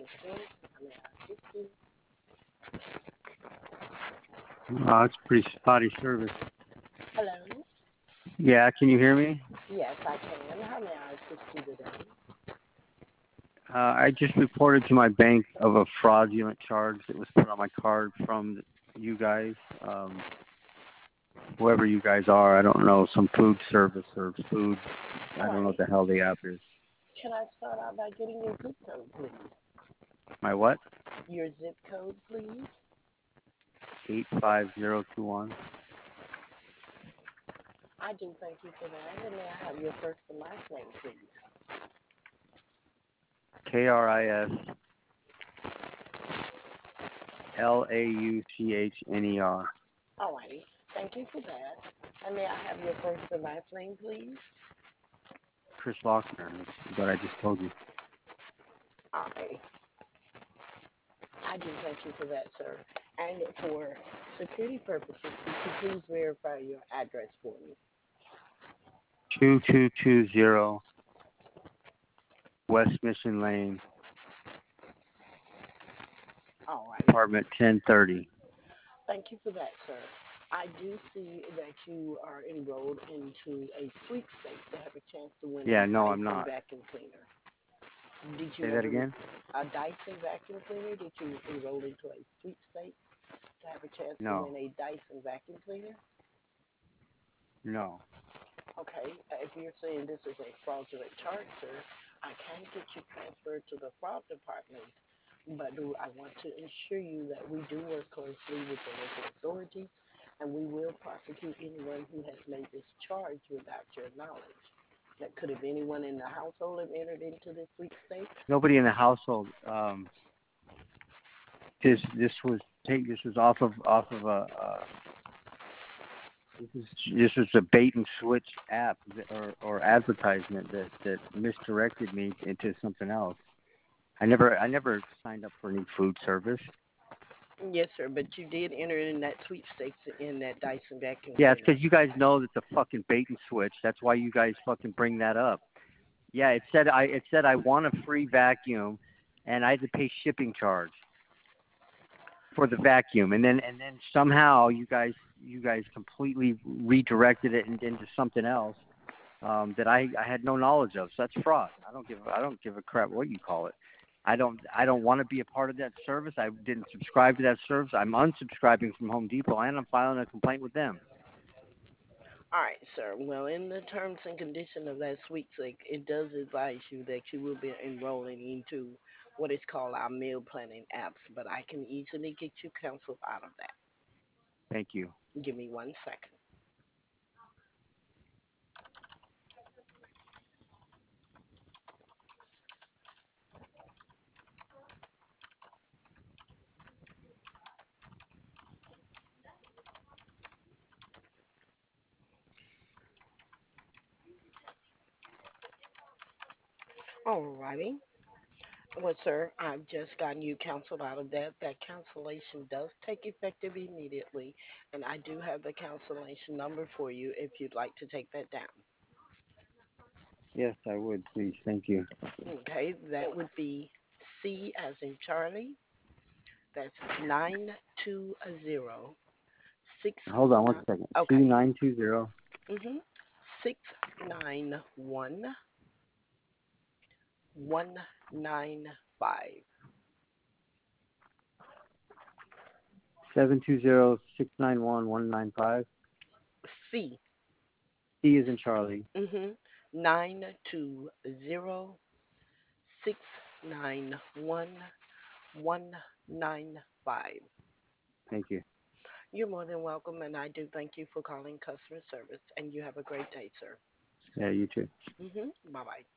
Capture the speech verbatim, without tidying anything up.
insurance. I mean, I assist you. Uh, it's pretty spotty service. Hello. Yeah, can you hear me? Yes, I can. How may I assist you today? Uh, I just reported to my bank of a fraudulent charge that was put on my card from you guys, um, whoever you guys are. I don't know, some food service or food. I All don't know what right. the hell the app is. Can I start out by getting your zip code, please? My what? Your zip code, please. eight five zero two one. I do thank you for that. And may I have your first and last name, please? K R I S L A U C H N E R. All righty. Thank you for that. And may I have your first and last name, please? Chris Lochner, that's what I just told you. All right. I do thank you for that, sir. And for security purposes, could you please verify your address for me? two two two zero West Mission Lane, All right. apartment ten thirty. Thank you for that, sir. I do see that you are enrolled into a sweepstakes to have a chance to win Yeah, a no, I'm Dyson not. vacuum cleaner. Did you Say know that there was again? a Dyson vacuum cleaner? Did you enroll into a sweepstakes to have a chance to No, win a Dyson vacuum cleaner? no. Okay, if you're saying this is a fraudulent charge, sir, I can get you transferred to the fraud department, but do I want to assure you that we do work closely with the local authorities, and we will prosecute anyone who has made this charge without your knowledge. That could have anyone in the household have entered into this sweepstakes? Nobody in the household. Um, this this was take this was off of off of a uh, this is this was a bait and switch app that, or or advertisement that that misdirected me into something else. I never I never signed up for any food service. Yes, sir, but you did enter in that sweepstakes in that Dyson vacuum Yeah, it's cleaner. because you guys know that's a fucking bait and switch. That's why you guys fucking bring that up. Yeah, it said I it said I want a free vacuum, and I had to pay shipping charge for the vacuum, and then and then somehow you guys you guys completely redirected it into something else um, that I, I had no knowledge of. So that's fraud. I don't give I don't give a crap what you call it. I don't I don't want to be a part of that service. I didn't subscribe to that service. I'm unsubscribing from Home Depot, and I'm filing a complaint with them. All right, sir. Well, in the terms and condition of that sweepstakes, it does advise you that you will be enrolling into what is called our meal planning apps, but I can easily get you canceled out of that. Thank you. Give me one second. All righty. Well, sir, I've just gotten you canceled out of that. That cancellation does take effective immediately, and I do have the cancellation number for you if you'd like to take that down. Yes, I would, please. Thank you. Okay, that would be C as in Charlie. That's nine two zero six Hold on one nine. second. C Okay. nine two zero Mhm. Six nine one one nine five. seven two zero six nine one one nine five. C. C is in Charlie. Mhm. Nine two zero six nine one one nine five. Thank you. You're more than welcome, and I do thank you for calling customer service. And you have a great day, sir. Yeah, you too. Mhm. Bye bye.